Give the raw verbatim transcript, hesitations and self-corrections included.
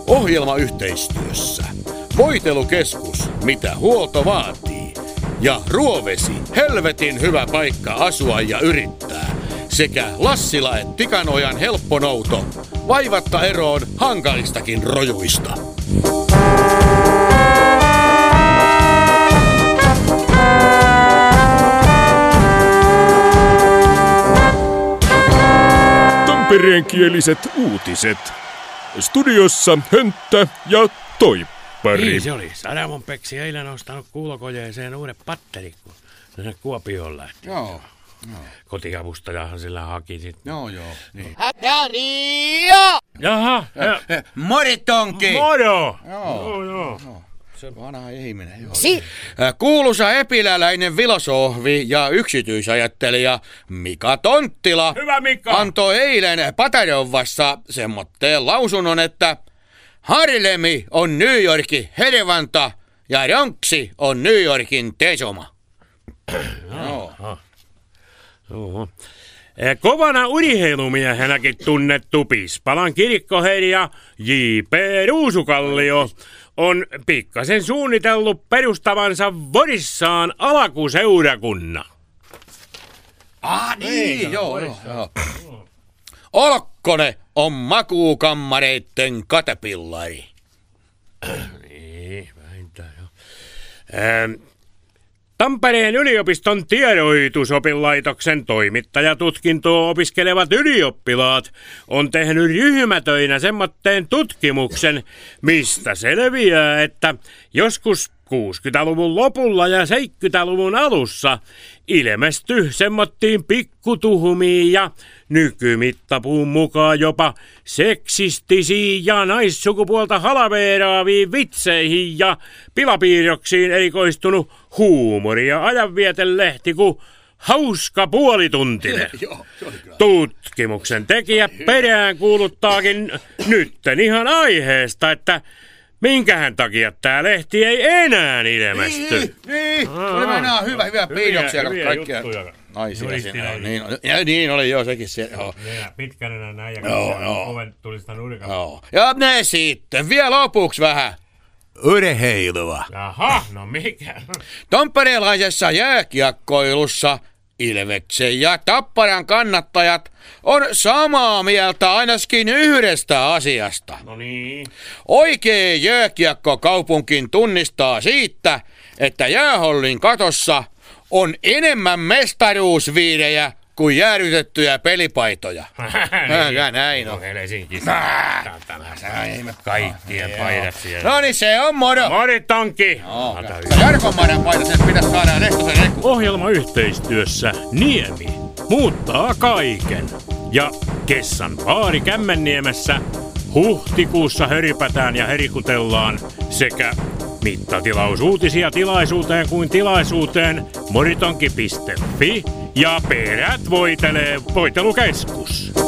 Ohjelmayhteistyössä Voitelukeskus, mitä huolto vaatii. Ja Ruovesi, helvetin hyvä paikka asua ja yrittää. Sekä Lassila et Tikanojan helpponouto, vaivatta eroon hankalistakin rojuista. Tampereenkieliset uutiset. Studiossa Hönttä ja Toippari. Niin se oli. Sadamon Peksi eilen ostanut kuulokojeeseen uudet patterit, kun se Kuopioon lähti. Joo. Joo. Kotiavustajahan sillä haki sit. Joo, joo. Niin. Hätäriio! Jaha. Moritonki! Moro! Joo. Joo, joo. joo. Se vanha ihminen, joo. Si- Kuuluisa epiläläinen filosofi ja yksityisajattelija Mika Tonttila Hyvä Mika! antoi eilen Patarovassa semmoitteen lausunnon, että Harlemi on New Yorkin Hervanta ja Bronxi on New Yorkin Tesoma. Joo. Joo. Kovana urheilumiehenäkin tunnettu Pispalan kirkkoherja J P Ruusukallio on pikkasen suunnitellut perustavansa Vorissaan alakuseurakunnan. Ah niin, joo, joo, joo. Olkkone on makuukammareitten katepillari. Niin, vähintään joo. Ähm, Tampereen yliopiston tiedotusopinlaitoksen toimittajatutkintoa opiskelevat ylioppilaat on tehnyt ryhmätöinä semmoitteen tutkimuksen, mistä selviää, että joskus kuusikymmentäluvun lopulla ja seitsemänkymmentäluvun alussa ilmestyi semmottiin pikkutuhumia ja nykymittapuun mukaan jopa seksistisiin ja naissukupuolta halaveeraaviin vitseihin ja pilapiirroksiin erikoistunut huumori- ja ajanvietelehti kuin Hauska puolituntinen. Tutkimuksen tekijä perään kuuluttaakin nytten ihan aiheesta, että minkähän takia tää lehti ei enää ilmesty. Niin, niin. Oli mennään hyvä, hyvä piirroksia kaikkia naisia siinä. Niin, ja niin oli joo sekin se. Joo. Pitkänenä näin ja oven tuli sitä nurkasta. Joo. Ja ne sitten vielä lopuksi vähän urheilua. Jaha, no mikä? Tamperelaisessa jääkiekkoilussa Ilveksen ja Tapparan kannattajat on samaa mieltä ainakin yhdestä asiasta. No niin. Oikea jääkiekkokaupunkin tunnistaa siitä, että jäähollin katossa on enemmän mestaruusviirejä kuin jäädytettyjä pelipaitoja. Ja näin on. Helsingissä. Kaikkien paidat siellä. No niin, se on moro. Moritonki. Jarkon Maiden paita sen pitäisi saada ja Lehtosen Eku. Ohjelmayhteistyössä Niemi muuttaa kaiken. Ja Kessan baari Kämmenniemessä huhtikuussa höripätään ja herikutellaan sekä mittatilausuutisia tilaisuuteen kuin tilaisuuteen moritonki piste fi ja perät voitelee voitelukeskus.